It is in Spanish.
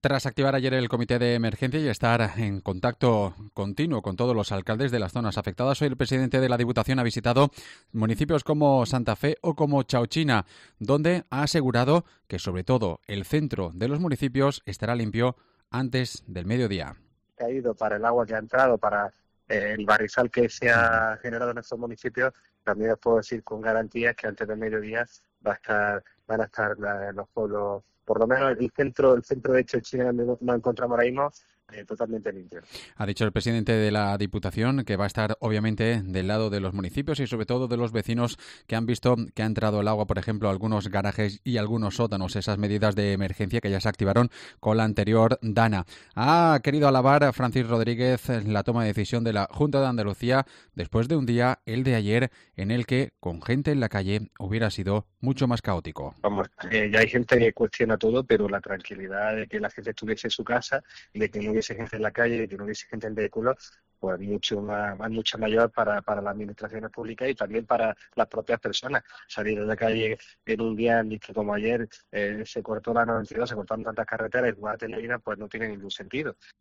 Tras activar ayer el comité de emergencia y estar en contacto continuo con todos los alcaldes de las zonas afectadas, hoy el presidente de la Diputación ha visitado municipios como Santa Fe o como Chauchina, donde ha asegurado que sobre todo el centro de los municipios estará limpio antes del mediodía. Caído para el agua que ha entrado, para el barrizal que se ha generado en estos municipios, también os puedo decir con garantías que antes del mediodía van a estar los pueblos, por lo menos el centro de Chechenia donde nos encontramos ahora mismo, totalmente limpio. Ha dicho el presidente de la Diputación que va a estar obviamente del lado de los municipios y sobre todo de los vecinos que han visto que ha entrado el agua, por ejemplo, a algunos garajes y algunos sótanos, esas medidas de emergencia que ya se activaron con la anterior DANA. Ha querido alabar a Francis Rodríguez la toma de decisión de la Junta de Andalucía después de un día, el de ayer, en el que con gente en la calle hubiera sido mucho más caótico. Vamos, ya hay gente que cuestiona todo, pero la tranquilidad de que la gente estuviese en su casa, de que no hubiese gente en la calle, de que no hubiese gente en vehículos, pues mucho mayor para las administraciones públicas y también para las propias personas. Salir de la calle en un día en el que, como ayer, se cortó la 92, se cortaron tantas carreteras y jugar a Telerina, pues no tiene ningún sentido.